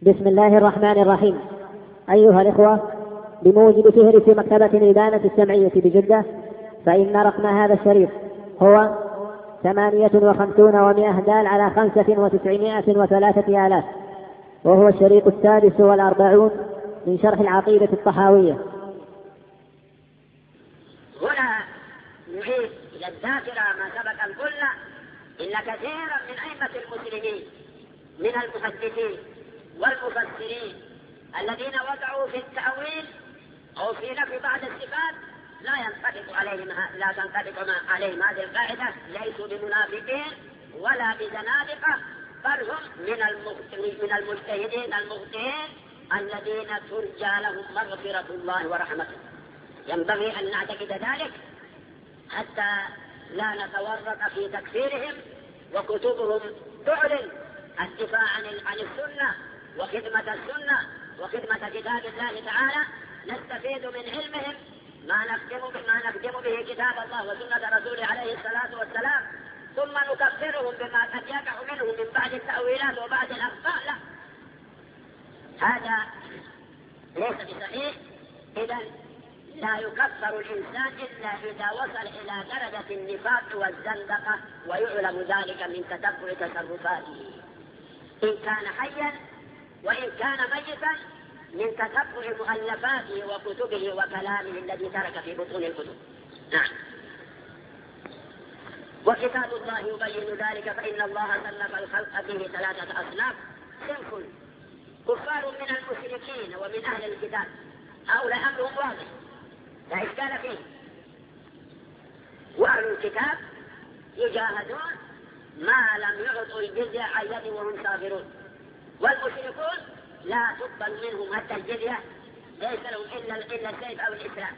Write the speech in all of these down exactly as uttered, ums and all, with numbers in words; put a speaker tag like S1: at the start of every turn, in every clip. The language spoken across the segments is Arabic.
S1: بسم الله الرحمن الرحيم. أيها الإخوة، بموجب فهرس مكتبة الإبانة السمعية بجدة، فإن رقم هذا الشريط هو ثمانية وخمسون ومائة دال على خمسة وتسعمائة وثلاثة آلاف، وهو الشريط السادس والأربعون من شرح العقيدة الطحاوية.
S2: هنا نعيد إلى الذاكرة ما سبق أن قلنا إن كثيرا من أئمة المسلمين من المحدثين والمفسرين الذين وقعوا في التأويل أو في نفي بعض الصفات لا ينطبق عليهم لا تنطبق عليهم هذه القاعدة، ليسوا بمنافقين ولا بزنادقة، بل هم من من المجتهدين المخطئين الذين ترجى لهم مغفرة الله ورحمته. ينبغي أن نعتقد ذلك حتى لا نتورط في تكفيرهم، وكتبهم تعلن الدفاع عن عن السنة وخدمة السنة وخدمة كتاب الله تعالى. نستفيد من علمهم ما نخدم ما نخدم به كتاب الله وسنة رسوله عليه الصلاة والسلام، ثم نكفرهم بما قد يقع منهم من بعد التأويلات وبعد الأخطاء. لا، هذا ليس بصحيح. إذا لا يكفر الإنسان إلا إذا وصل إلى درجة النفاق والزندقة، ويعلم ذلك من تتبع تصرفاته إن كان حيا وإن كان ميتا، من تتبع مؤلفاته وكتبه وكلامه الذي ترك في بطون الكتب. نعم. وكتاب الله يبين ذلك، فإن الله صنف الخلق به ثلاثة أصناف: صنف كفار من المشركين ومن أهل الكتاب، هؤلاء أمرهم واضح لا إشكال فيه، وأهل الكتاب يجاهدون ما لم يعطوا الجزية عن يد وهم صابرون، والمشركون لا تقبل منهم حتى الجزية، ليس لهم إلا إلا السيف أو الإسلام،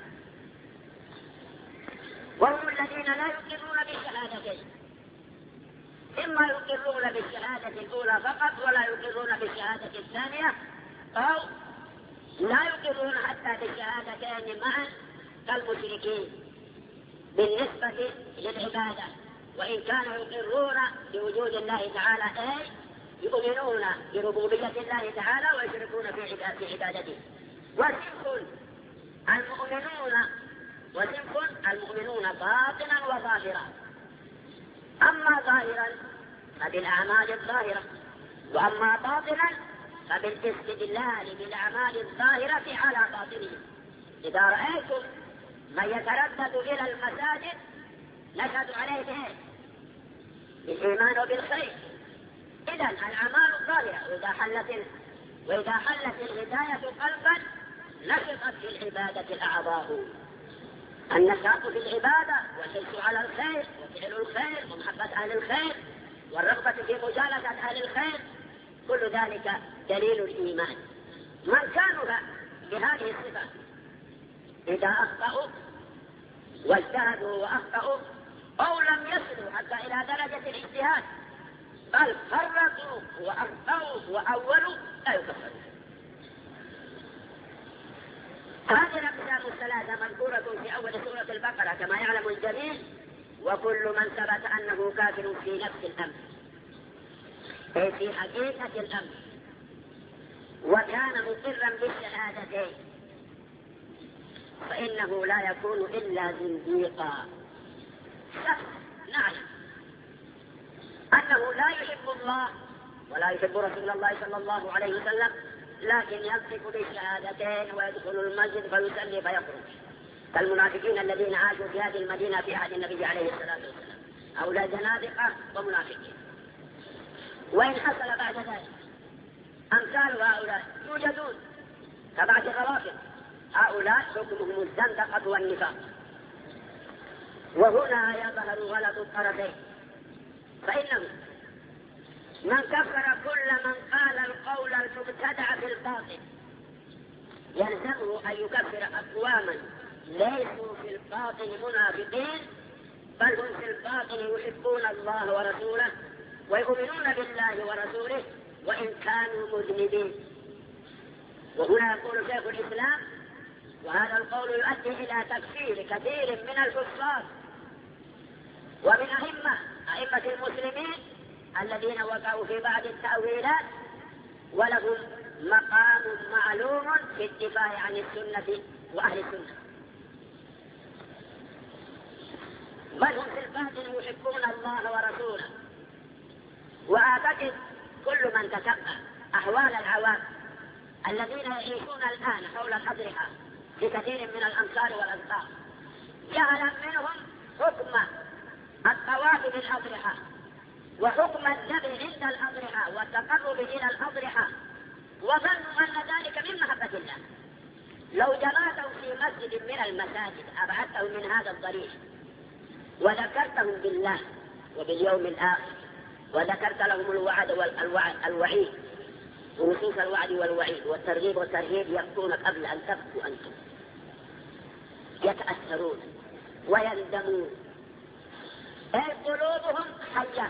S2: وهم الذين لا يقرون بالشهادتين، إما يقرون بالشهادة الأولى فقط ولا يقرون بالشهادة الثانية، أو لا يقرون حتى بالشهادتين معا كالمشركين بالنسبة للعبادة، وإن كانوا يقرون بوجود الله تعالى أي يؤمنون بربوبية الله تعالى ويشركون في عبادته. وصنف المؤمنون وصنف المؤمنون باطنا وظاهرا. أما ظاهرا فبالأعمال الظاهرة، وأما باطنا فبالاستدلال بالأعمال الظاهرة على باطنهم. إذا رأيتم من يتردد إلى المساجد نشهد عليه به بالإيمان وبالخير. إذن الأعمال الظاهرة، وإذا حلت وإذا حلت الهداية قلبا نشطت في العبادة الأعضاء. النشاط في العبادة والحرص على الخير وفعل الخير ومحبة أهل الخير والرغبة في مجالسة أهل الخير، كل ذلك دليل الإيمان. من كانوا بهذه الصفة إذا أخطأوا واجتهدوا وأخطأوا أو لم يصلوا حتى إلى درجة الاجتهاد بل فرطوا وأخطأوا وأولوا لا يكفرون. هذه الأقسام الثلاثة مذكورة في أول سورة البقرة كما يعلم الجميع، وكل من ثبت أنه كافر في نفس الأمر أي في حقيقة الأمر وكان مقرا بالشهادتين فإنه لا يكون إلا زنديقا. نعلم أنه لا يحب الله ولا يحب رسول الله صلى الله عليه وسلم، لكن يمسك بالشهادتين ويدخل المسجد فيصلي فيخرج، كالمنافقين الذين عاشوا في هذه المدينة في عهد النبي عليه الصلاة والسلام، هؤلاء زنادقة ومنافقين. وإن حصل بعد ذلك أمثال هؤلاء يوجدون كبعض الروافض، هؤلاء حكمهم الزندقة والنفاق. وهنا يظهر غلط الطرفين، فإنه من كفر كل من قال القول المبتدع في الباطل يلزمه أن يكفر أقواما ليسوا في الباطن منافقين، بل هم في الباطن يحبون الله ورسوله ويؤمنون بالله ورسوله وإن كانوا مذنبين. وهنا يقول شيخ الإسلام، وهذا القول يؤدي إلى تكفير كثير من الكفار ومن أئمة أئمة المسلمين الذين وقعوا في بعض التأويلات ولهم مقام معلوم في الدفاع عن السنة وأهل السنة، بل هم في الباطن يحبون الله ورسوله. وأعتقد كل من تتبع أحوال العوام الذين يعيشون الآن حول الأضرحة في كثير من الأمصار والأمصار جعل منهم حكم الطواف بالأضرحة وحكم الذبح عند الأضرحة والتقرب إلى الأضرحة، وظنوا أن ذلك من محبة الله. لو جمعتهم في مسجد من المساجد أبعدتهم من هذا الضريح وذكرتهم بالله وباليوم الآخر وذكرت لهم الوعد والوعيد ونصوص الوعد والوعيد والترغيب والترهيب، يبكون قبل أن تبكوا أنتم، يتأثرون ويندمون، أي قلوبهم حية،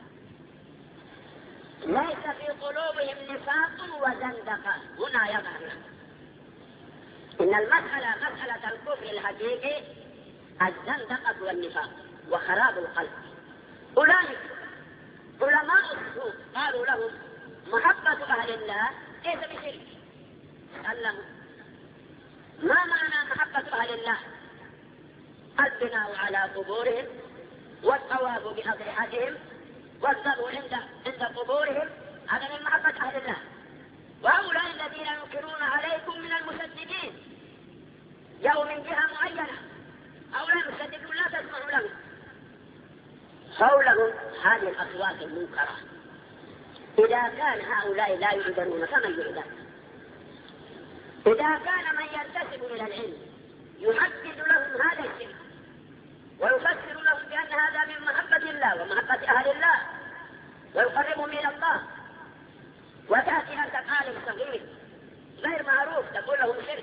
S2: ليس في قلوبهم نفاق وزندقة. هنا يظهر إن المسألة مسألة الكفر الحقيقي الزندقة والنفاق وخراب القلب. أولئك علماء السوء قالوا لهم محبة أهل الله ليس بشرك. سألهم ما معنى محبة أهل الله؟ البناء على قبورهم والطواف بأضرحتهم والذبح عند عند قبورهم، هذا من محبة أهل الله. وهؤلاء الذين ينكرون عليكم من المشددين جاءوا من جهة معينة، هؤلاء المشددون لا تسمعوا لهم، حولهم هذه الأصوات المنكرة. إذا كان هؤلاء لا يعذرون فمن يعذر؟ إذا كان من ينتسب إلى العلم يحدد لهم هذا الشيء ويفسر لهم بأن هذا من محبة الله ومحبة أهل الله ويقربهم إلى الله، وتأتي أنت عالم صغير غير معروف تقول لهم شرك،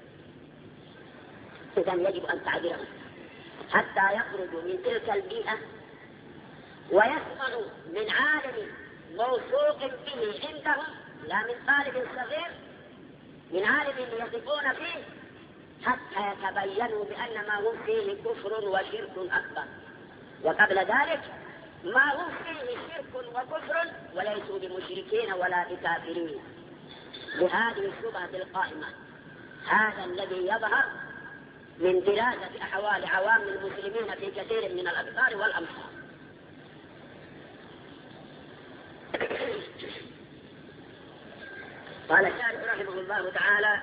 S2: إذن يجب أن تعذرهم حتى يخرجوا من تلك البيئة ويسمعوا من عالم موثوق به عندهم، لا من طالب صغير، من عالم يثقون فيه، حتى يتبينوا بأن ما هم فيه كفر وشرك أكبر، وقبل ذلك ما هم فيه شرك وكفر وليسوا بمشركين ولا بكافرين. لهذه الشبهة القائمة هذا الذي يظهر من دراسة أحوال عوام المسلمين في كثير من الأقطار والأمصار. قال الشارح رحمه الله تعالى: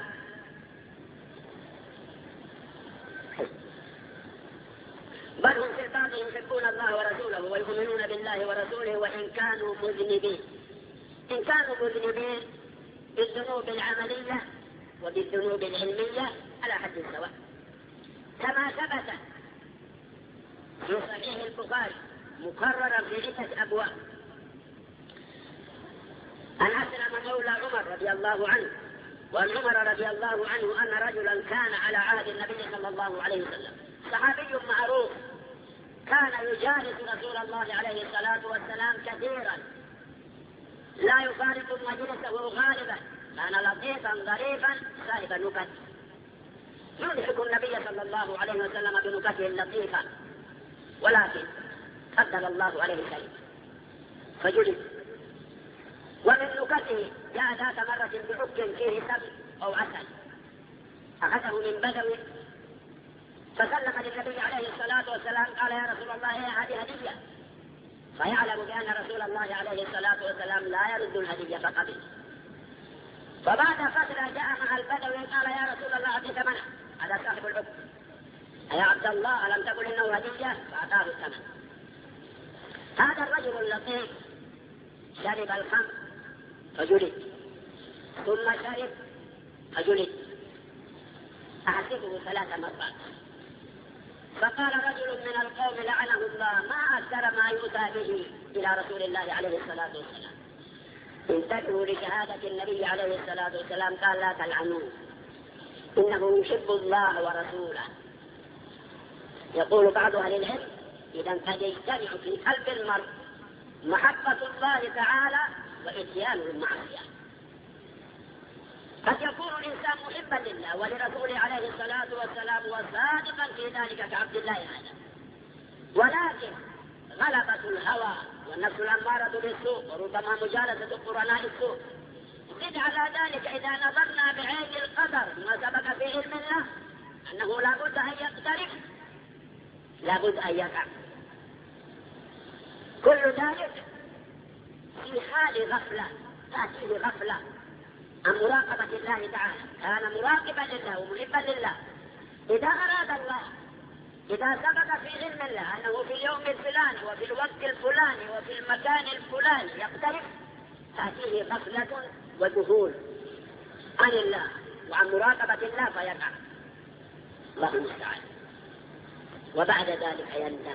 S2: بل هم في الباطن يحبون الله ورسوله ويؤمنون بالله ورسوله وإن كانوا مذنبين. إن كانوا مذنبين بالذنوب العملية وبالذنوب العلمية على حد سواء، كما ثبت في صحيح البخاري مكررا في عدة أبواب أن أسلم مولى عمر رضي الله عنه، وأن عمر رضي الله عنه أن رجلا كان على عهد النبي صلى الله عليه وسلم صحابي معروف كان يجالس رسول الله عليه الصلاة والسلام كثيرا، لا يفارق مجلسه غالبا، كان لطيفا ظريفا صاحب النكت، يضحك النبي صلى الله عليه وسلم بنكته اللطيفة، ولكن قدر الله عليه شيء فجلد. ومن نكته جاء ذات مرة بعك فيه سم أو عسل، أخذه من بدوي فسلم للنبي عليه الصلاة والسلام، قال: يا رسول الله هذه هدية، فيعلم بأن رسول الله عليه الصلاة والسلام لا يرد الهدية فقبل. فبعد فترة جاء مع البدوي قال: يا رسول الله أعطي ثمنه، هذا صاحب العك، يا عبد الله ألم تقل إنه هدية؟ فأعطاه الثمن. هذا الرجل اللطيف شرب الخمر فجلد، ثم شرب فجلد، أحسبه ثلاث مرات. فقال رجل من القوم لعنه الله: ما أكثر ما يؤتى به إلى رسول الله عليه الصلاة والسلام. انتبهوا لشهادة النبي عليه الصلاة والسلام، قال: لا تلعنوه، إنه يحب الله ورسوله. يقول بعض أهل العلم: إذا قد يجتمع في قلب المرء محبة الله تعالى وإتيانه المعصية. قد يكون الإنسان محبا لله ولرسوله عليه الصلاة والسلام وصادقا في ذلك كعبد الله هذا، ولكن غلبة الهوى والنفس الأمارة بالسوء وربما مجالسة قرناء السوء زد على ذلك إذا نظرنا بعين القدر ما سبق في علم الله أنه لا بد أن يقترب، لا بد أن يقع، كل ذلك في حال غفلة تأتيه غفلة عن مراقبة الله تعالى. كان مراقبا لله ومحبا لله، إذا أراد الله، إذا سبق في علم الله أنه في اليوم الفلاني وفي الوقت الفلاني وفي المكان الفلاني يقترب، تأتيه غفلة وذهول عن الله وعن مراقبة الله فيقع. الله المستعان. وبعد ذلك يندم،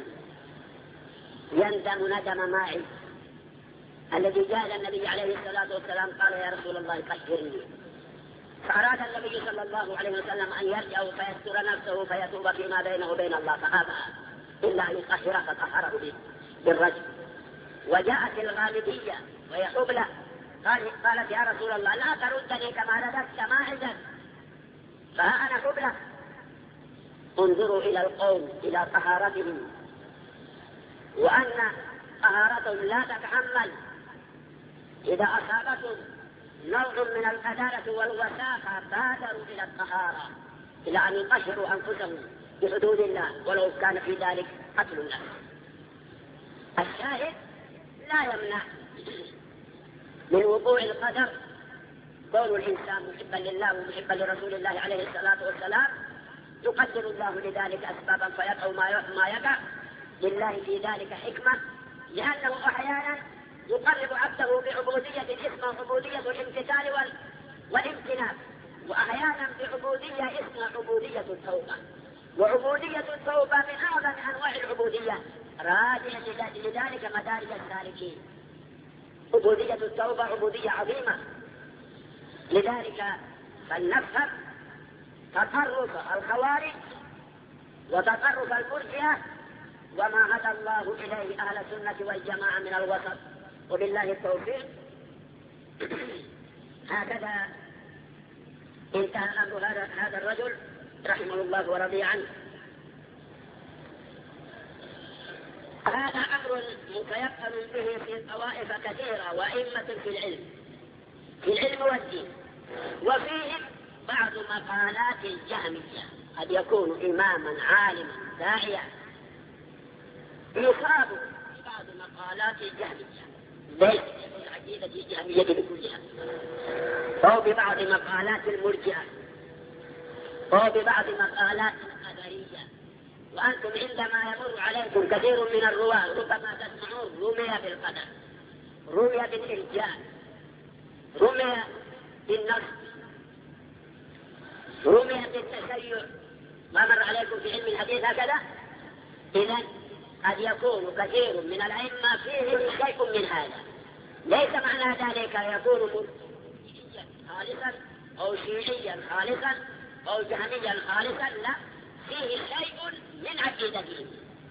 S2: يندم ندم ماعز الذي جاء النبي عليه الصلاة والسلام قال يا رسول الله طهرني، فأراد النبي صلى الله عليه وسلم أن يرجع فيستر نفسه فيتوب فيما بينه وبين الله، فأبى إلا أن يطهره فطهره بالرجل. وجاءت الغامدية وهي حبلى قالت يا رسول الله لا تردني كما رددت ماعزا، فها أنا حبلى. انظروا إلى القوم إلى طهارتهم، وأن طهارتهم لا تتحمل إذا أصابتهم نوع من القذارة والوساخة بادروا إلى الطهارة، إلى أن يطهروا أنفسهم بحدود الله ولو كان في ذلك قتل النفس. الشاهد لا يمنع من وقوع القدر كون الإنسان محبا لله ومحبا لرسول الله عليه الصلاة والسلام، يقدر الله لذلك أسبابا فيقع ما يقع، لله في ذلك حكمة، لأنه أحيانا يقرب عبده بعبودية اسمها عبودية الامتثال والامتنان، وأحيانا بعبودية اسمها عبودية التوبة. وعبودية التوبة من أعظم أنواع العبودية، راجع لذلك مدارج السالكين. عبودية التوبة عبودية عظيمة، لذلك فلنفهم تطرف الخوارج وتطرف المرجئة وما هدى الله إليه أهل السنة والجماعة من الوسط، وبالله التوفيق. هكذا انتهى أمر هذا الرجل رحمه الله ورضي عنه. هذا أمر متيقن به في طوائف كثيرة وأئمة في العلم في العلم والدين، وفيهم بعض مقالات الجهمية. قد يكون إماما عالما داعيا يصاب ببعض مقالات الجهمية، ليس العقيدة الجهمية بكلها، أو ببعض مقالات المرجئة، أو ببعض مقالات القدرية. وأنتم عندما يمر عليكم كثير من الرواة ربما تسمعون رمي بالقدر، رمي بالإرجاء، رمي بالنصب، رمي بالتشيع، ما مر عليكم في علم الحديث هكذا؟ إذن قد يكون كثير من الأئمة فيه شيء من هذا، ليس معنى ذلك يكون مرجئيا خالصا أو شيعيا خالصا أو جهميا خالصا، لا، فيه شيء من عقيدتهم.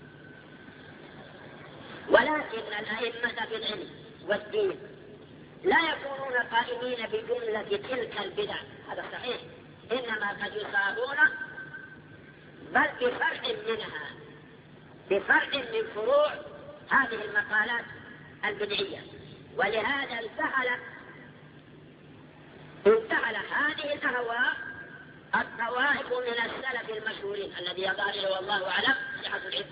S2: ولكن الأئمة في العلم والدين لا يكونون قائمين بجملة تلك البدع، هذا صحيح، إنما قد يصابون بل بفرع منها، بفرع من فروع هذه المقالات البدعية. ولهذا انتحل انتحل هذه الأهواء الطوائف من السلف المشهورين الذي يظهر والله أعلم صحة العلم.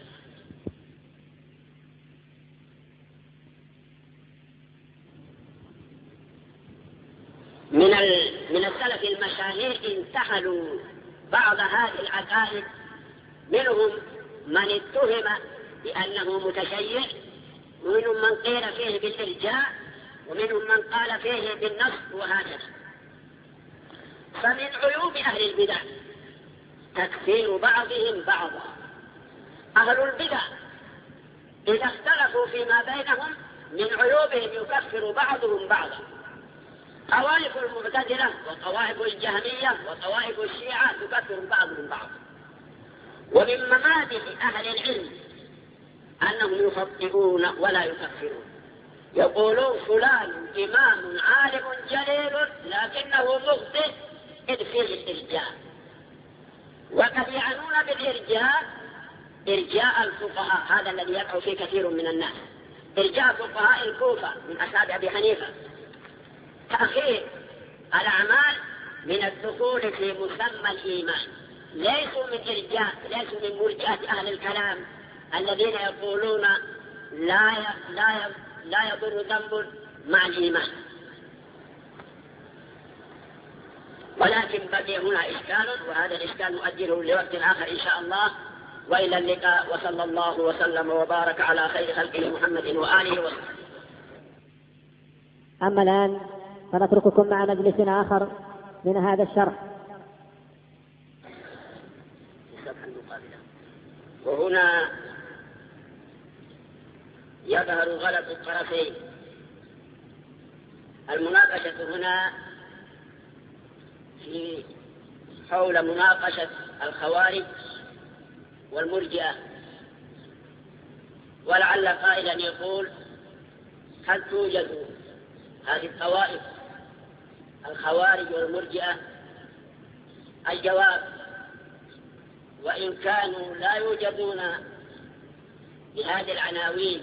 S2: من من السلف المشاهير انتحلوا بعض هذه العقائد، منهم من اتهم بأنه متشيع، ومنهم من قيل فيه بالإرجاء، ومنهم من قال فيه بالنصب، وهكذا. فمن عيوب أهل البدع تكفير بعضهم بعضا. أهل البدع إذا اختلفوا فيما بينهم من عيوبهم يكفر بعضهم بعضا. طوائف المعتزلة وطوائف الجهمية وطوائف الشيعة يكفر بعضهم بعضا. ومن ممادح أهل العلم أنهم يخطئون ولا يكفرون، يقولون فلان إمام عالم جليل لكنه مخطئ إذ فيه الإرجاء. وقد يعنون بالإرجاء إرجاء الفقهاء، هذا الذي يقع فيه كثير من الناس، إرجاء فقهاء الكوفة من أصحاب أبي حنيفة، تأخير الأعمال من الدخول في مسمى الإيمان، ليسوا من إرجاء، ليسوا من مرجئة أهل الكلام الذين يقولون لا لا لا يضر ذنب مع الإيمان. ولكن بقي هنا إشكال، وهذا الإشكال نؤجله لوقت آخر إن شاء الله، وإلى اللقاء، وصلى الله وسلم وبارك على خير خلقه محمد وآله وصحبه.
S1: أما الآن فنترككم مع مجلس آخر من هذا الشرح.
S2: وهنا يظهر غلط الطرفين. المناقشة هنا في حول مناقشة الخوارج والمرجئة، ولعل قائلا يقول هل توجد هذه الطوائف الخوارج والمرجئة؟ الجواب: وإن كانوا لا يوجدون بهذه العناوين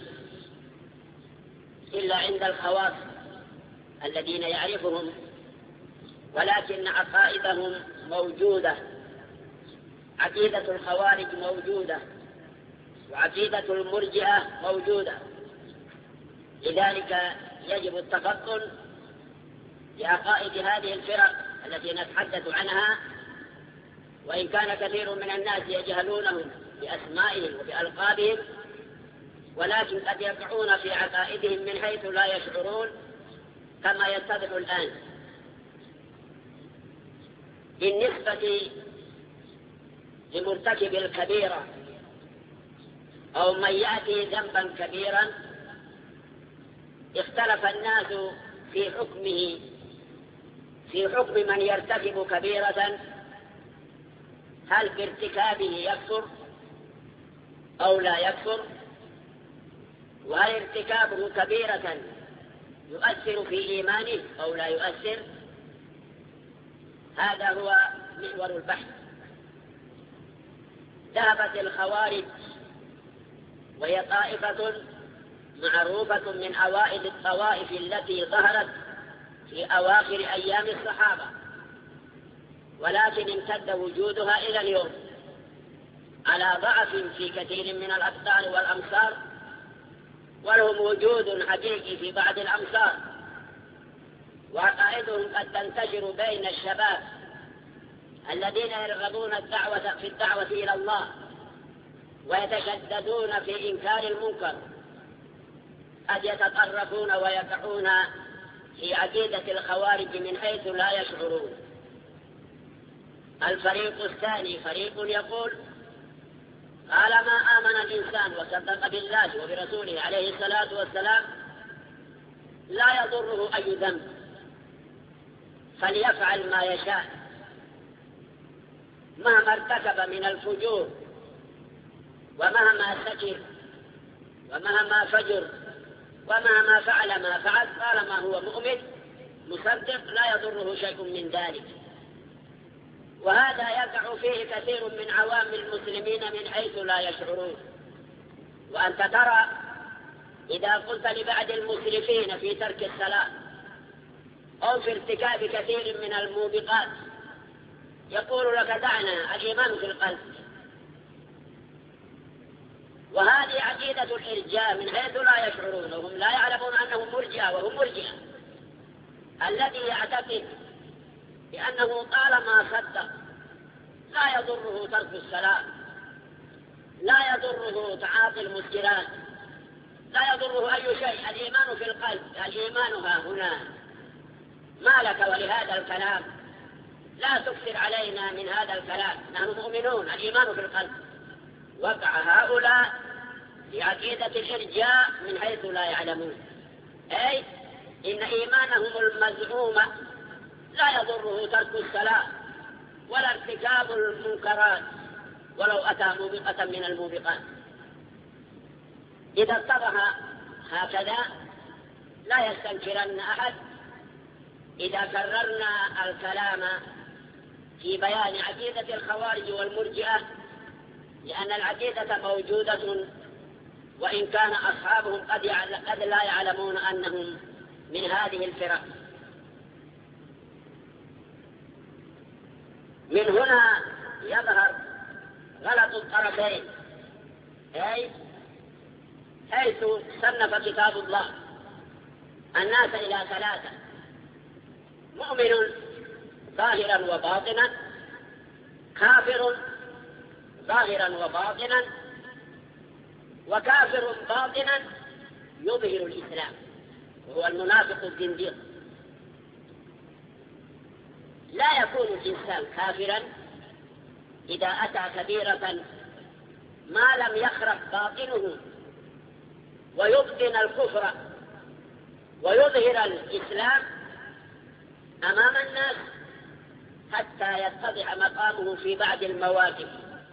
S2: إلا عند الخواص الذين يعرفهم، ولكن عقائدهم موجودة. عقيدة الخوارج موجودة، وعقيدة المرجئة موجودة، لذلك يجب التفطن لعقائد هذه الفرق التي نتحدث عنها، وإن كان كثير من الناس يجهلونهم بأسمائهم وبألقابهم، ولكن قد يقعون في عقائدهم من حيث لا يشعرون كما يتضح الآن. بالنسبة لمرتكب الكبيرة أو من يأتي ذنبا كبيرا، اختلف الناس في حكمه، في حكم من يرتكب كبيرة، هل بارتكابه يكفر أو لا يكفر، وهل ارتكابه كبيرة يؤثر في إيمانه أو لا يؤثر. هذا هو محور البحث. ذهبت الخوارج، وهي طائفة معروفة من أوائل الطوائف التي ظهرت في أواخر أيام الصحابة، ولكن امتد وجودها إلى اليوم على ضعف في كثير من الأقطار والأمصار، ولهم وجود حقيقي في بعض الأمصار، وعقائدهم قد تنتشر بين الشباب الذين يرغبون الدعوة في الدعوة إلى الله ويتشددون في إنكار المنكر، قد يتطرفون ويقعون في عقيدة الخوارج من حيث لا يشعرون. الفريق الثاني فريق يقول طالما آمن الإنسان وصدق بالله وبرسوله عليه الصلاة والسلام لا يضره أي ذنب، فليفعل ما يشاء مهما ارتكب من الفجور، ومهما سكر، ومهما فجر، ومهما فعل ما فعل، طالما هو مؤمن مصدق لا يضره شيء من ذلك. وهذا يقع فيه كثير من عوام المسلمين من حيث لا يشعرون. وأنت ترى إذا قلت لبعض المسرفين في ترك الصلاة أو في ارتكاب كثير من الموبقات يقول لك دعنا، الإيمان في القلب. وهذه عقيدة الإرجاء من حيث لا يشعرون، وهم لا يعلمون أنهم مرجئة وهم مرجئة. الذي يعتقد بأنه طالما صدق لا يضره ترك الصلاة، لا يضره تعاطي المسكرات، لا يضره أي شيء، الإيمان في القلب، الإيمان ها هنا، ما لك ولهذا الكلام؟ لا تكثر علينا من هذا الكلام، نحن مؤمنون، الإيمان في القلب. وقع هؤلاء في عقيدة الإرجاء من حيث لا يعلمون، أي إن إيمانهم المزعوم لا يضره ترك الصلاة ولا ارتكاب المنكرات ولو أتى موبقة من الموبقات. إذا اتضح هكذا لا يستنكرن أحد إذا كررنا الكلام في بيان عقيدة الخوارج والمرجئة، لأن العقيدة موجودة، وإن كان أصحابهم قد لا يعلمون أنهم من هذه الفرق. من هنا يظهر غلط الطرفين، أي حيث صنف كتاب الله الناس إلى ثلاثة: مؤمن ظاهرا وباطنا، كافر ظاهرا وباطنا، وكافر باطنا يظهر الإسلام وهو المنافق الزنديق. لا يكون الإنسان كافرا إذا أتى كبيرة ما لم يخرج باطنه ويبطن الكفر ويظهر الإسلام أمام الناس حتى يتضح مقامه في بعض المواقف،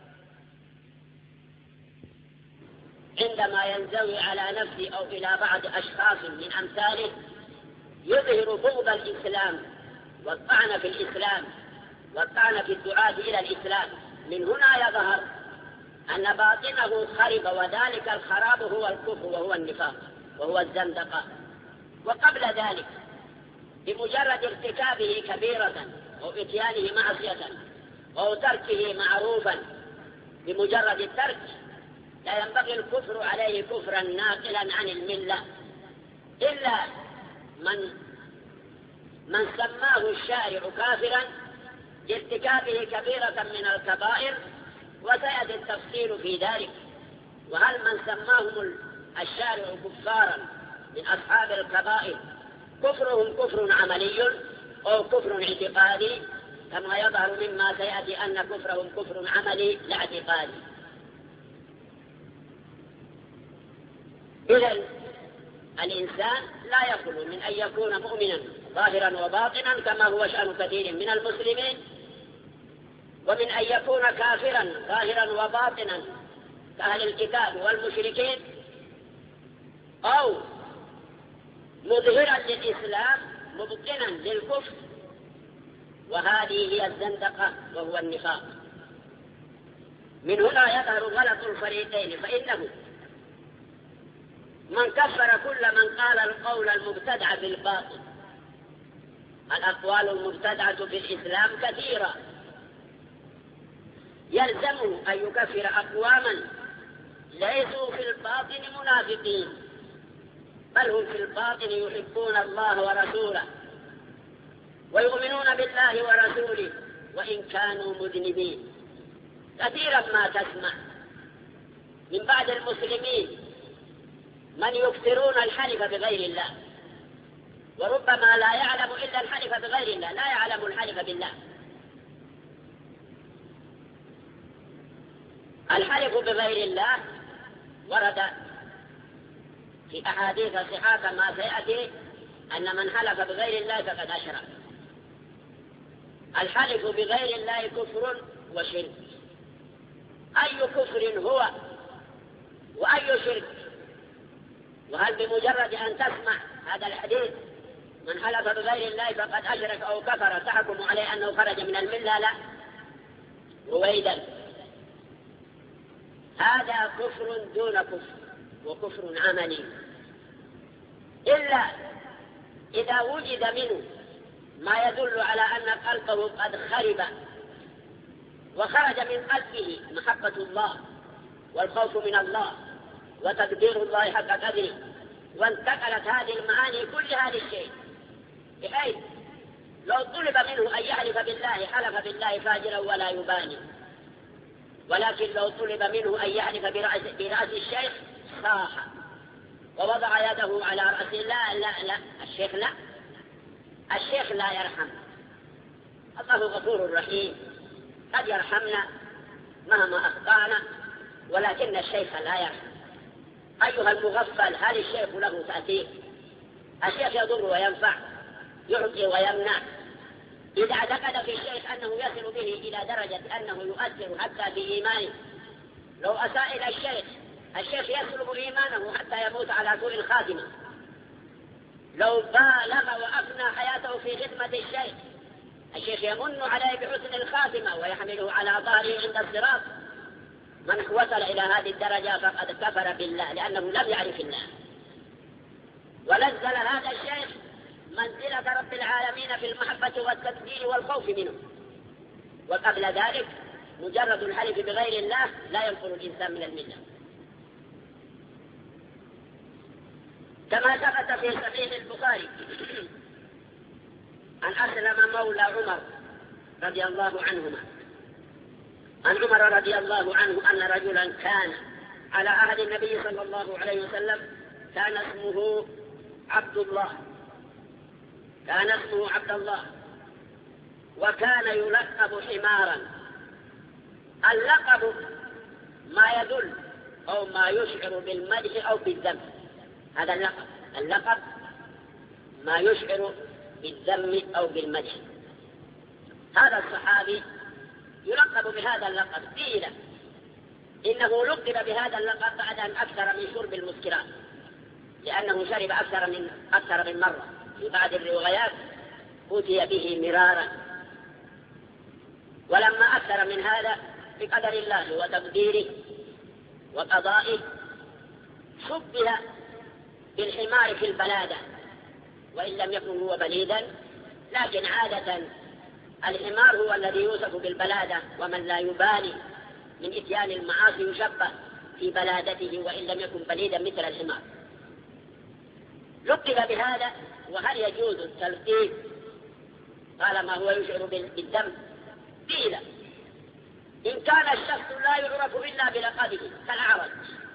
S2: عندما ينزوي على نفسه أو إلى بعض أشخاص من أمثاله يظهر بغض الإسلام والطعن في الإسلام والطعن في الدعاة إلى الإسلام. من هنا يظهر أن باطنه خرب، وذلك الخراب هو الكفر وهو النفاق وهو الزندقة. وقبل ذلك بمجرد ارتكابه كبيرة أو إتيانه معصية أو تركه معروفا، بمجرد الترك لا ينبغي الكفر عليه كفرا ناقلا عن الملة، إلا من من سماه الشارع كافرا لارتكابه كبيرة من الكبائر، وسيأتي التفصيل في ذلك. وهل من سماهم الشارع كفارا من أصحاب الكبائر كفرهم كفر عملي أو كفر اعتقادي، كما يظهر مما سيأتي أن كفرهم كفر عملي لا اعتقادي. إذن الإنسان لا يخلو من أن يكون مؤمنا ظاهرا وباطنا كما هو شأن كثير من المسلمين، ومن أن يكون كافرا ظاهرا وباطنا كأهل الكتاب والمشركين، أو مظهرا للإسلام مبطنا للكفر، وهذه هي الزندقة وهو النفاق. من هنا يظهر غلط الفريقين، فإنه من كفر كل من قال القول المبتدع بالباطل. الأقوال المبتدعة في الإسلام كثيرة، يلزمه أن يكفر أقواما ليسوا في الباطن منافقين، بل هم في الباطن يحبون الله ورسوله ويؤمنون بالله ورسوله وإن كانوا مذنبين. كثيرا ما تسمع من بعض المسلمين من يكثرون الحلف بغير الله، وربما لا يعلم إلا الحلف بغير الله، لا يعلم الحلف بالله. الحلف بغير الله ورد في أحاديث صحاح ما سيأتي أن من حلف بغير الله فقد أشرك. الحلف بغير الله كفر وشرك. أي كفر هو وأي شرك؟ وهل بمجرد أن تسمع هذا الحديث من حلف بغير الله فقد أشرك أو كفر تحكم عليه أنه خرج من الملة؟ لا، رويدا. هذا كفر دون كفر وكفر عملي، إلا إذا وجد منه ما يدل على أن قلبه قد خرب وخرج من قلبه محبة الله والخوف من الله وتقدير الله حق قدره، وانتقلت هذه المعاني كل هذا الشيء، بحيث لو طلب منه أن يحلف بالله حلف بالله فاجرا ولا يباني، ولكن لو طلب منه أن يحلف برأس, برأس الشيخ صاح ووضع يده على رأسه. لا لا لا الشيخ لا الشيخ لا يرحم. الله غفور رحيم، قد يرحمنا مهما أخطأنا، ولكن الشيخ لا يرحم. أيها المغفل، هل الشيخ له تأثير؟ الشيخ يضر وينفع، يعطي ويمنع. إذا اعتقد في الشيخ أنه يصل به إلى درجة أنه يؤثر حتى في إيمانه، لو أساء إلى الشيخ الشيخ يسلب إيمانه حتى يموت على سوء الخاتمة. لو بالغ وأفنى حياته في خدمة الشيخ الشيخ يمن عليه بحسن الخاتمة ويحمله على ظهره عند الصراط. من وصل إلى هذه الدرجة فقد كفر بالله، لأنه لم يعرف الله. ونزل هذا الشيخ منزلة رب العالمين في المحبة والتقدير والخوف منه، وقبل ذلك مجرد الحلف بغير الله لا ينقل الإنسان من الملة. كما ثبت في صحيح البخاري عن أسلم مولى عمر رضي الله عنهما عن عمر رضي الله عنه أن رجلا كان على عهد النبي صلى الله عليه وسلم كان اسمه عبد الله كان اسمه عبد الله وكان يلقب حمارا. اللقب ما يدل أو ما يشعر بالمدح أو بالذم، هذا اللقب. اللقب ما يشعر بالذم أو بالمدح. هذا الصحابي يلقب بهذا اللقب. قيل إنه لقب بهذا اللقب بعد أن أكثر من شرب المسكرات، لأنه شرب أكثر من أكثر من مرة. في بعض الروايات أتي به مرارا، ولما أكثر من هذا بقدر الله وتقديره وقضائه شبه بالحمار في البلادة، وإن لم يكن هو بليدا، لكن عادة الحمار هو الذي يوصف بالبلادة، ومن لا يبالي من إتيان المعاصي يشبه في بلادته وإن لم يكن بليدا مثل الحمار. لقب بهذا. وهل يجوز التلقيب طالما هو يشعر بالذنب؟ قيل إن كان الشخص لا يعرف إلا بلقبه كالعرج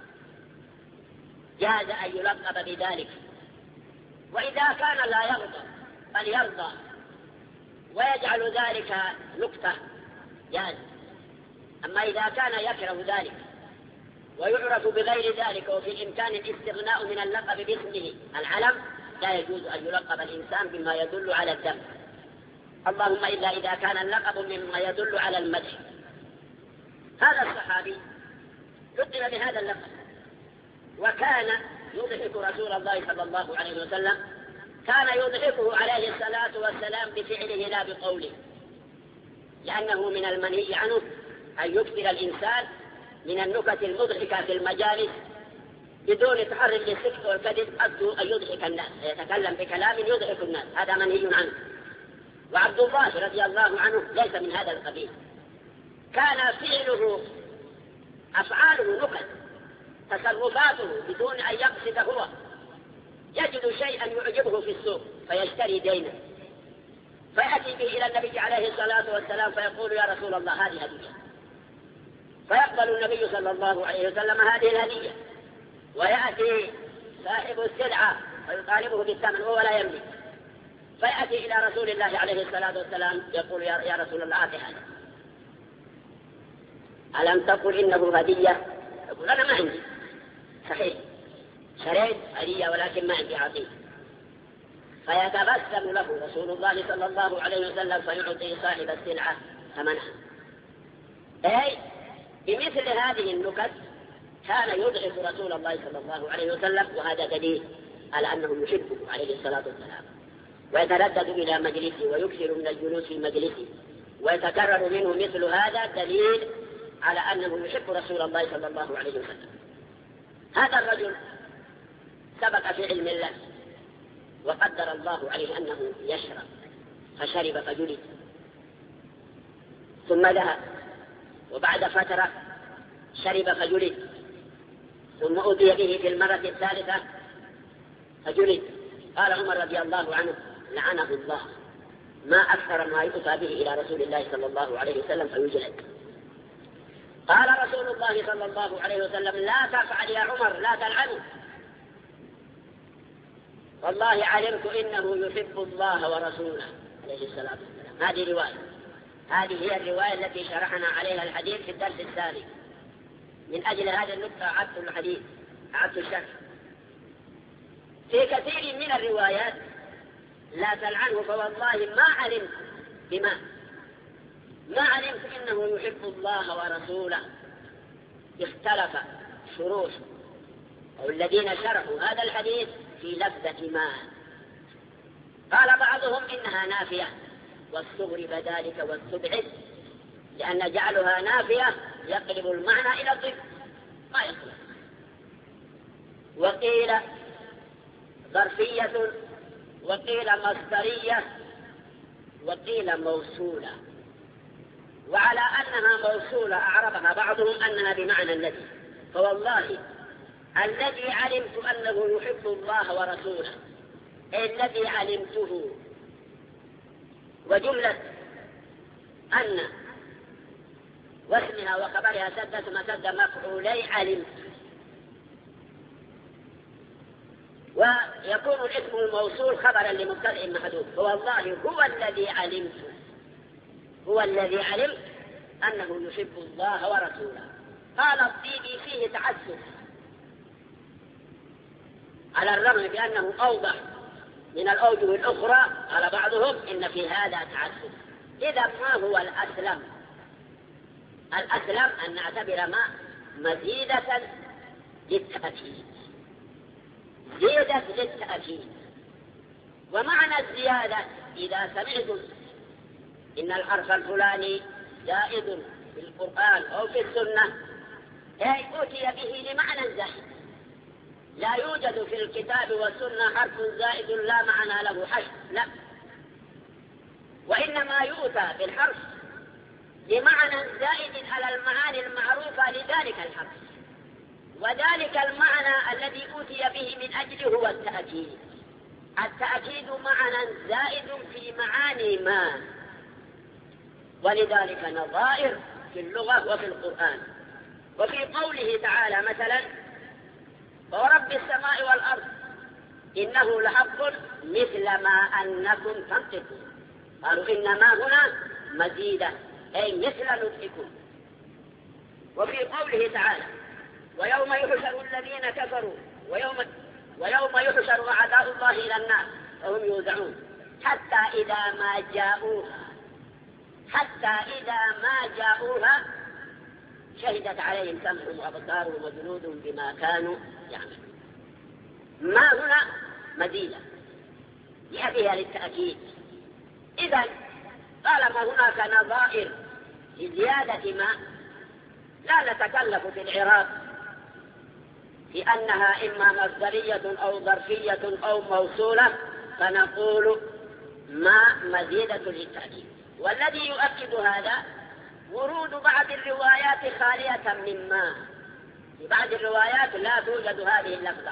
S2: جاز أن يلقب بذلك، وإذا كان لا يرضى بل يرضى ويجعل ذلك نكتة جاز. أما إذا كان يكره ذلك ويعرف بغير ذلك وفي الإمكان الاستغناء من اللقب باسمه العلم، لا يجوز أن يلقب الإنسان بما يدل على الذم، اللهم إلا إذا كان اللقب مما يدل على المدح. هذا الصحابي لقب بهذا اللقب، وكان يضحك رسول الله صلى الله عليه وسلم، كان يضحكه عليه الصلاة والسلام بفعله لا بقوله، لأنه من المنهي عنه أن يكثر الإنسان من النكت المضحكة في المجالس بدون تحرك للصدق والكذب أبدو أن يضحك الناس، يتكلم بكلام يضحك الناس، هذا منهي عنه. وعبد الله رضي الله عنه ليس من هذا القبيل، كان فعله أفعاله نكت، تصرفاته بدون أن يقصد هو، يجد شيئا يعجبه في السوق فيشتري دينا فيأتي به إلى النبي عليه الصلاة والسلام فيقول يا رسول الله هذه هدية، فيقبل النبي صلى الله عليه وسلم هذه الهدية، ويأتي صاحب السلعة ويطالبه بالثمن وهو لا يملك، فيأتي إلى رسول الله عليه الصلاة والسلام يقول يا رسول الله أعطي هذا، ألم تقل إنه هدية؟ يقول أنا ما عندي، صحيح شريت هدية ولكن ما عندي عطيه، فيتبسم له رسول الله صلى الله عليه وسلم فيعطي صاحب السلعة ثمنها. أي بمثل هذه النكت كان يضحك رسول الله صلى الله عليه وسلم، وهذا دليل على أنه يحبه عليه الصلاة والسلام، ويتردد إلى مجلسه ويكثر من الجلوس في مجلسه ويتكرر منه مثل هذا، دليل على أنه يحب رسول الله صلى الله عليه وسلم. هذا الرجل سبق في علم الله وقدر الله عليه أنه يشرب فشرب فجلد، ثم ذهب وبعد فترة شرب فجلد، ثم أتي به في المرة الثالثة فجلد. قال عمر رضي الله عنه لعنه الله، ما أكثر ما يؤتى به إلى رسول الله صلى الله عليه وسلم فيجلد. قال رسول الله صلى الله عليه وسلم لا تفعل يا عمر، لا تلعنه، والله علمت إنه يحب الله ورسوله عليه الصلاة والسلام. هذه رواية، هذه هي الرواية التي شرحنا عليها الحديث في الدرس الثاني. من أجل هذا النقطة أعدت الحديث أعدت الشرح. في كثير من الروايات لا تلعنه فوالله ما علمت بما ما علمت إنه يحب الله ورسوله. اختلف شروح أو الذين شرحوا هذا الحديث في لفظة ما. قال بعضهم إنها نافية واستغرب ذلك واستبعد، لأن جعلها نافية يقلب المعنى إلى الضد ما يقلب. وقيل ظرفية وقيل مصدرية وقيل موصولة. وعلى أنها موصولة أعربها بعضهم أنها بمعنى الذي. فوالله الذي علمت أنه يحب الله ورسوله الذي علمته، وجملة أن واسمها وخبرها سدت مسد مفعولي علمت، ويكون الاسم الموصول خبرا لمبتدئ محذوف. فوالله هو الذي علمت هو الذي علمت أنه يحب الله ورسوله. قال الطيبي فيه تعسف على الرغم بأنه أوضح من الأوجه الأخرى. قال بعضهم إن في هذا تعسف. إذا ما هو الأسلم؟ الأسلم أن نعتبر ما مزيدة للتأكيد، زيادة للتأكيد. ومعنى الزيادة إذا سمعتم إن الحرف الفلاني زائد في القرآن أو في السنة أي أتي به لمعنى زائد. لا يوجد في الكتاب والسنة حرف زائد لا معنى له حشد، لا، وإنما يؤتى بالحرف لمعنى زائد على المعاني المعروفة لذلك الحرف، وذلك المعنى الذي أوتي به من أجله هو التأكيد. التأكيد معنى زائد في معاني ما، ولذلك نظائر في اللغة وفي القرآن. وفي قوله تعالى مثلا فورب السماء والأرض إنه لحق مثل ما أنكم تنطقون. قالوا إنما هنا مزيدة أي مثل نطقكم. وفي قوله تعالى ويوم يحشر الذين كفروا ويوم, ويوم يحشر أعداء الله إلى النار وهم يوزعون حتى إذا ما جاءوها حتى إذا ما جاءوها شهدت عليهم سمعهم وأبصارهم وجلودهم بما كانوا يعملون. ما هنا مزيدة يأتيها للتأكيد. إذن طالما هناك نظائر لزيادة ما لا نتكلف في العراق في أنها إما مصدرية أو ظرفية أو موصولة، فنقول ما مزيدة للتأكيد. والذي يؤكد هذا ورود بعض الروايات خالية من ما. في بعض الروايات لا توجد هذه اللفظة.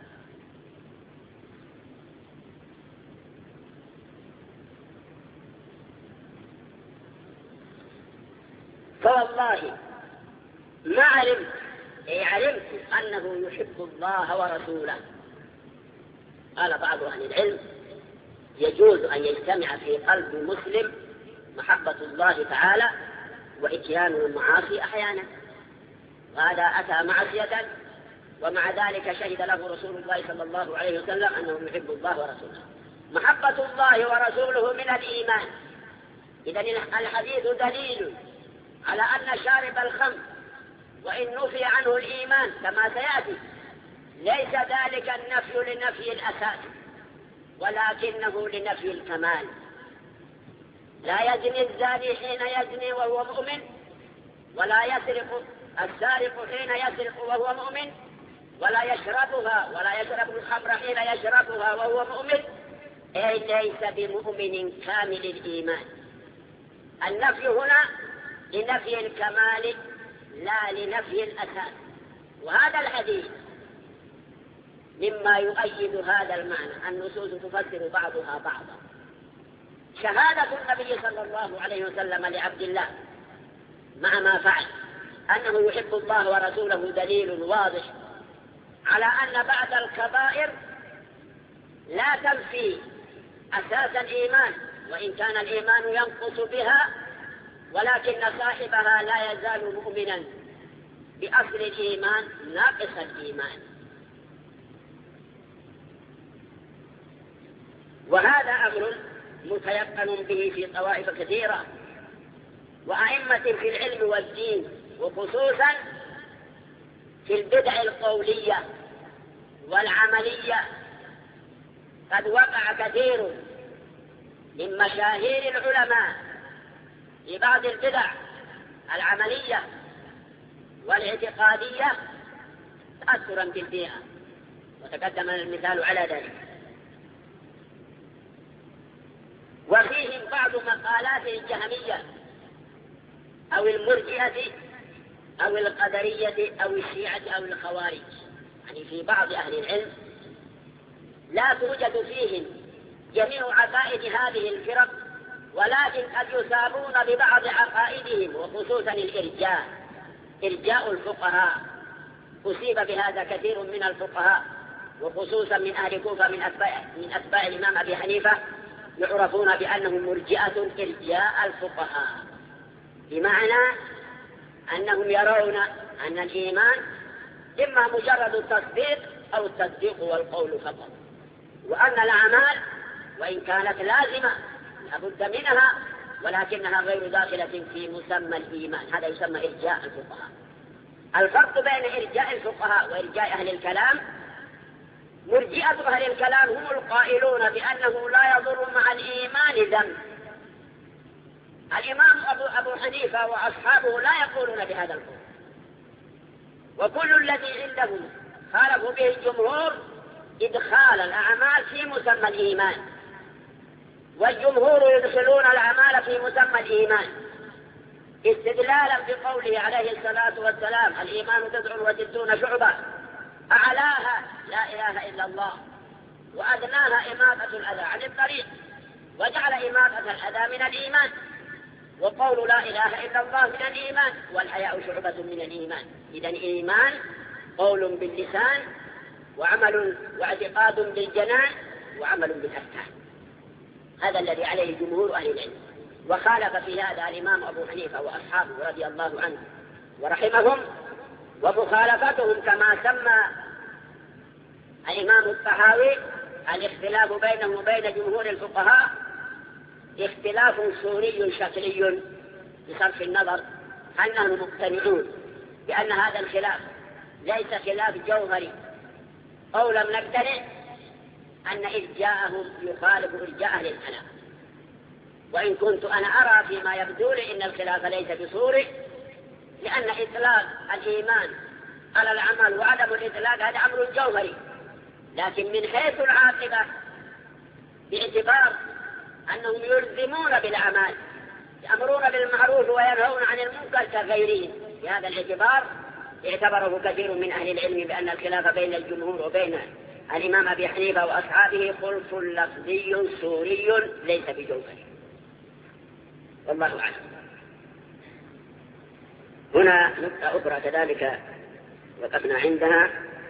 S2: فوالله ما علمت أي علمت أنه يحب الله ورسوله. قال بعض أهل العلم يجوز أن يجتمع في قلب مسلم محبة الله تعالى وإتيان المعاصي أحيانا، وهذا أتى معصية ومع ذلك شهد له رسول الله صلى الله عليه وسلم أنه يحب الله ورسوله. محبة الله ورسوله من الإيمان. إذن الحديث دليل على أن شارب الخمر وإن نفي عنه الإيمان كما سيأتي ليس ذلك النفي لنفي الأساس ولكنه لنفي الكمال. لا يزني الزاني حين يزني وهو مؤمن، ولا يسرق السارق حين يسرق وهو مؤمن، ولا يشربها ولا يشرب الخمر حين يشربها وهو مؤمن، أي ليس بمؤمن كامل الإيمان. النفي هنا لنفي الكمال لا لنفي الأساس. وهذا الحديث مما يؤيد هذا المعنى. النصوص تفسر بعضها بعضا. شهادة النبي صلى الله عليه وسلم لعبد الله مع ما فعل أنه يحب الله ورسوله دليل واضح على أن بعد الكبائر لا تنفي أساس الإيمان، وإن كان الإيمان ينقص بها، ولكن صاحبها لا يزال مؤمنا بأصل الإيمان ناقص الإيمان. وهذا أمر متيقن به في طوائف كثيرة وأئمة في العلم والدين، وخصوصا في البدع القولية والعملية. قد وقع كثير من مشاهير العلماء في بعض البدع العملية والاعتقادية تأثرا بالبيئة، وتقدم المثال على ذلك. وفيهم بعض مقالات الجهمية أو المرجئة أو القدرية أو الشيعة أو الخوارج، يعني في بعض أهل العلم لا توجد فيهم جميع عقائد هذه الفرق، ولكن قد يصابون ببعض عقائدهم، وخصوصا الإرجاء. إرجاء الفقهاء أصيب بهذا كثير من الفقهاء، وخصوصا من أهل كوفة من أتباع, من أتباع الإمام أبي حنيفة، يعرفون بأنهم مرجئة إرجاء الفقهاء، بمعنى أنهم يرون أن الإيمان إما مجرد التصديق أو التصديق والقول فقط، وأن الأعمال وإن كانت لازمة لابد منها ولكنها غير داخلة في مسمى الإيمان. هذا يسمى إرجاء الفقهاء. الفرق بين إرجاء الفقهاء وإرجاء أهل الكلام: مرجئة أهل الكلام هم القائلون بأنه لا يضر مع الإيمان ذنب. الإمام أبو, أبو حنيفة وأصحابه لا يقولون بهذا القول، وكل الذي عندهم خالفوا به الجمهور إدخال الأعمال في مسمى الإيمان، والجمهور يدخلون الأعمال في مسمى الإيمان استدلالا بقوله عليه الصلاة والسلام: الإيمان تسع وستون شعبة، أعلاها لا إله إلا الله، وأدناها إماطة الأذى عن الطريق، وجعل إماطة الأذى من الإيمان، وقول لا إله إلا الله من الإيمان، والحياء شعبة من الإيمان. إذن إيمان قول باللسان وعمل واعتقاد بالجنان وعمل بالأركان. هذا الذي عليه جمهور أهل العلم، وخالف في هذا الإمام أبو حنيفة وأصحابه رضي الله عنه ورحمهم. ومخالفتهم كما سمى الإمام الطحاوي الاختلاف بينهم وبين جمهور الفقهاء اختلاف صوري شكلي، بصرف النظر أنهم مقتنعون بأن هذا الخلاف ليس خلاف جوهري، أو لم نقتنع أن إرجاءهم يخالف إرجاء أهل الكلام. وإن كنت أنا أرى فيما يبدو لي أن الخلاف ليس بصوري، لأن إطلاق الإيمان على العمل وعدم الإطلاق هذا أمر جوهري، لكن من حيث العاقبة باعتبار أنهم يلزمون بالأعمال، يأمرون بالمعروف وينهون عن المنكر كغيرهم، بهذا الاعتبار اعتبره كثير من أهل العلم بأن الخلاف بين الجمهور وبين الإمام أبي حنيفة وأصحابه خلف لفظي سوري ليس بجوهري، والله أعلم. هنا نقطة أخرى كذلك وقفنا عندها: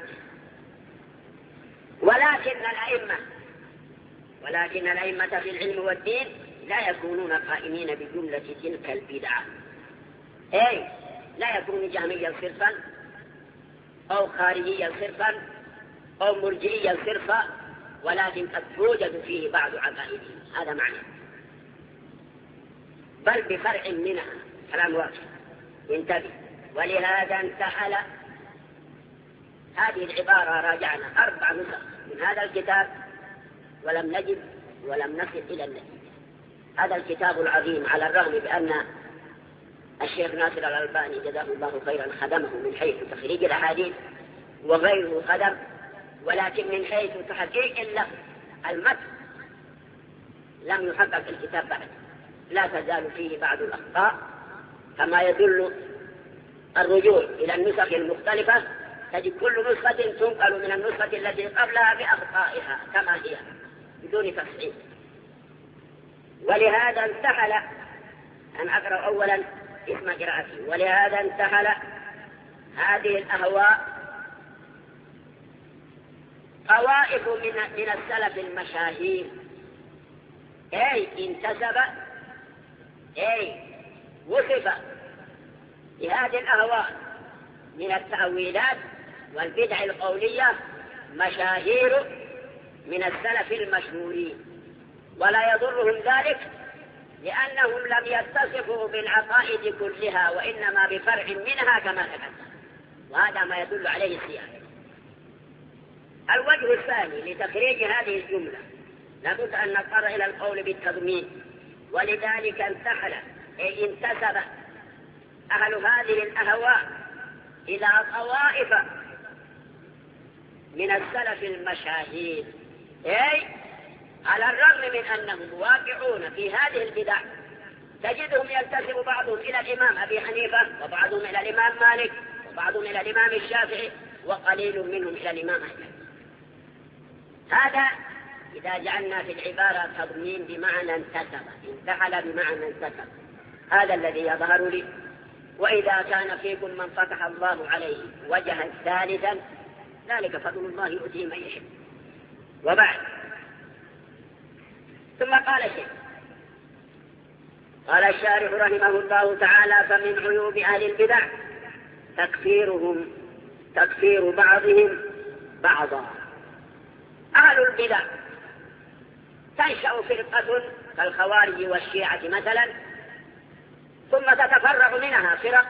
S2: ولكن الأئمة ولكن الأئمة في العلم والدين لا يكونون قائمين بجملة تلك البدعة، أي لا يكون جهميا صرفا أو خارجيا صرفا أو مرجئيا صرفا، ولكن قد توجد فيه بعض عقائدهم، هذا معنى، بل بفرع منها. كلام واضح، انتبه. ولهذا انتحل هذه العبارة، راجعنا أربع نسخ من هذا الكتاب ولم نجد ولم نصل إلى النتيجة. هذا الكتاب العظيم على الرغم بأن الشيخ ناصر الألباني جزاه الله خيرا خدمه من حيث تخريج الأحاديث وغيره خدم، ولكن من حيث تحقيق اللفظ المتن لم يحقق الكتاب بعد، لا تزال فيه بعض الأخطاء، كما يدل الرجوع إلى النسخ المختلفة تجد كل نسخة تنقل من النسخة التي قبلها بأخطائها كما هي بدون تصحيح. ولهذا انتحل، أن أقرأ أولا اسم قراءته: ولهذا انتحل هذه الأهواء طوائف من, من السلف المشاهير، أي انتسب أي وصف بهذه الأهواء من التأويلات والبدع القولية مشاهير من السلف المشهورين، ولا يضرهم ذلك لأنهم لم يتصفوا بالعقائد كلها وإنما بفرع منها كما تقدم، وهذا ما يدل عليه السياق. الوجه الثاني لتخريج هذه الجملة لابد أن نضطر إلى القول بالتضمين، ولذلك انتحل أي انتسب أهل هذه الأهواء إلى طوائف من السلف المشاهير، أي على الرغم من أنهم واقعون في هذه البدع تجدهم ينتسب بعضهم إلى الإمام أبي حنيفة، وبعضهم إلى الإمام مالك، وبعضهم إلى الإمام الشافعي، وقليل منهم إلى الإمام أحمد. هذا إذا جعلنا في العبارة تضمين بمعنى انتسب، انتحل بمعنى انتسب، هذا الذي يظهر لي. وإذا كان فيكم من فتح الله عليه وجها ثالثا ذلك فضل الله يؤتيه من يشاء. وبعد ثم قال شيء، قال الشارح رحمه الله تعالى: فمن عيوب أهل البدع تكفيرهم تكفير بعضهم بعضا. أهل البدع تنشأ فرقة كالخوارج والشيعة مثلا، ثم تتفرع منها فرق،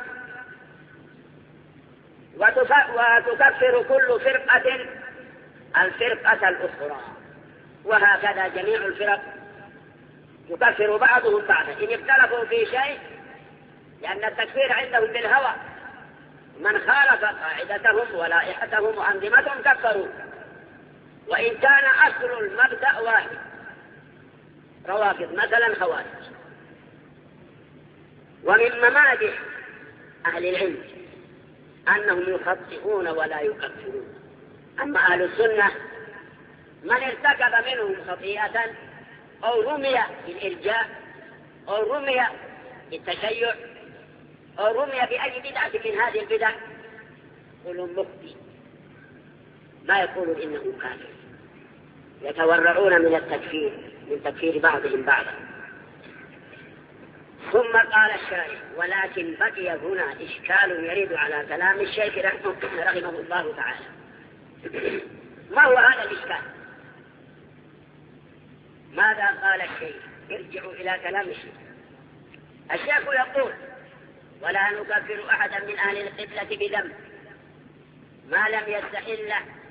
S2: وتكفر كل فرقة الفرقة الأخرى، وهكذا جميع الفرق يكفر بعضهم بعضا إن اختلفوا في شيء، لأن التكفير عندهم بالهوى، من خالف قاعدتهم ولائحتهم وأنظمتهم كفروا، وإن كان أصل المبدأ واحد. روافض مثلا خوارج. ومن ممادح أهل العلم أنهم يخطئون ولا يكفرون. أما أهل السنة من ارتكب منهم خطيئة أو رمي بالإرجاء أو رمي بالتشيع أو رمي بأي بدعة من هذه البدع يقولون مخطئ، لا يقولون إنه كافر، يتورعون من التكفير من تكفير بعضهم بعضا. ثم قال الشارح: ولكن بقي هنا إشكال يريد على كلام الشيخ رحمه الله تعالى. ما هو هذا الإشكال؟ ماذا قال الشيخ؟ ارجعوا إلى كلام الشيخ. الشيخ يقول: ولا نكفر أحدا من أهل القبلة بذنب ما لم يستحل